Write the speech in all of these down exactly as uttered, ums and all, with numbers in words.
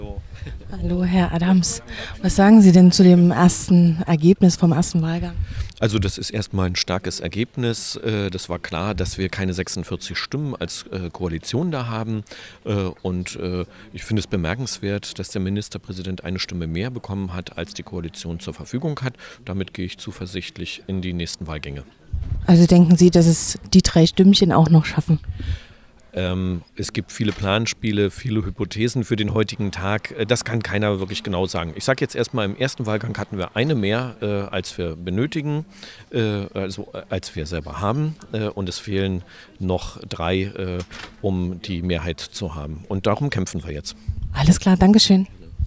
Hallo, Herr Adams. Was sagen Sie denn zu dem ersten Ergebnis vom ersten Wahlgang? Also das ist erstmal ein starkes Ergebnis. Äh, Das war klar, dass wir keine sechsundvierzig Stimmen als äh, Koalition da haben. Äh, Und äh, ich finde es bemerkenswert, dass der Ministerpräsident eine Stimme mehr bekommen hat, als die Koalition zur Verfügung hat. Damit gehe ich zuversichtlich in die nächsten Wahlgänge. Also denken Sie, dass es die drei Stimmchen auch noch schaffen? Ähm, es gibt viele Planspiele, viele Hypothesen für den heutigen Tag. Äh, Das kann keiner wirklich genau sagen. Ich sage jetzt erstmal, im ersten Wahlgang hatten wir eine mehr, äh, als wir benötigen, äh, also äh, als wir selber haben. Äh, und es fehlen noch drei, äh, um die Mehrheit zu haben. Und darum kämpfen wir jetzt. Alles klar, Dankeschön.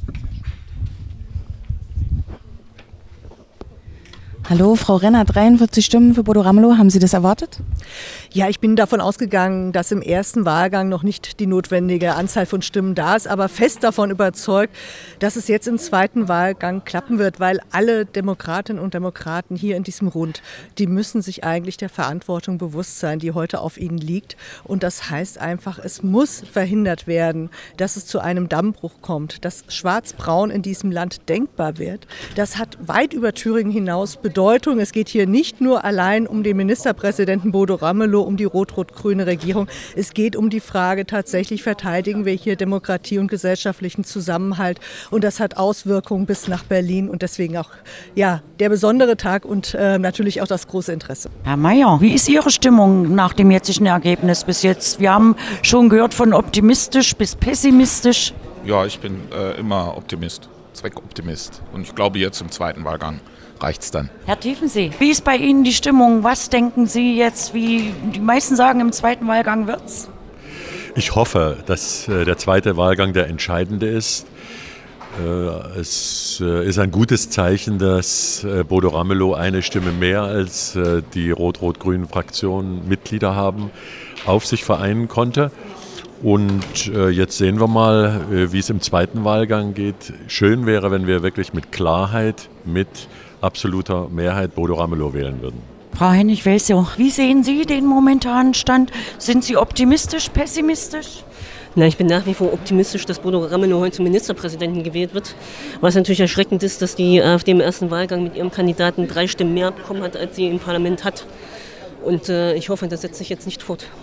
Hallo, Frau Renner, dreiundvierzig Stimmen für Bodo Ramelow. Haben Sie das erwartet? Ja, ich bin davon ausgegangen, dass im ersten Wahlgang noch nicht die notwendige Anzahl von Stimmen da ist, aber fest davon überzeugt, dass es jetzt im zweiten Wahlgang klappen wird, weil alle Demokratinnen und Demokraten hier in diesem Rund, die müssen sich eigentlich der Verantwortung bewusst sein, die heute auf ihnen liegt. Und das heißt einfach, es muss verhindert werden, dass es zu einem Dammbruch kommt, dass Schwarz-Braun in diesem Land denkbar wird. Das hat weit über Thüringen hinaus Bedeutung. Es geht hier nicht nur allein um den Ministerpräsidenten Bodo Ramelow, um die rot-rot-grüne Regierung. Es geht um die Frage, tatsächlich verteidigen wir hier Demokratie und gesellschaftlichen Zusammenhalt. Und das hat Auswirkungen bis nach Berlin und deswegen auch ja, der besondere Tag und äh, natürlich auch das große Interesse. Herr Mayer, wie ist Ihre Stimmung nach dem jetzigen Ergebnis bis jetzt? Wir haben schon gehört von optimistisch bis pessimistisch. Ja, ich bin äh, immer Optimist, Zweckoptimist. Und ich glaube, jetzt im zweiten Wahlgang reicht's dann. Herr Tiefensee, wie ist bei Ihnen die Stimmung? Was denken Sie jetzt, wie die meisten sagen, im zweiten Wahlgang wird's? Ich hoffe, dass äh, der zweite Wahlgang der entscheidende ist. Äh, es äh, ist ein gutes Zeichen, dass äh, Bodo Ramelow eine Stimme mehr als äh, die rot-rot-grünen Fraktionen Mitglieder haben, auf sich vereinen konnte. Und äh, jetzt sehen wir mal, äh, wie es im zweiten Wahlgang geht. Schön wäre, wenn wir wirklich mit Klarheit, mit absoluter Mehrheit Bodo Ramelow wählen würden. Frau Hennig-Welzow, wie sehen Sie den momentanen Stand? Sind Sie optimistisch, pessimistisch? Na, ich bin nach wie vor optimistisch, dass Bodo Ramelow heute zum Ministerpräsidenten gewählt wird. Was natürlich erschreckend ist, dass die AfD im ersten Wahlgang mit ihrem Kandidaten drei Stimmen mehr bekommen hat, als sie im Parlament hat. Und äh, ich hoffe, das setzt sich jetzt nicht fort.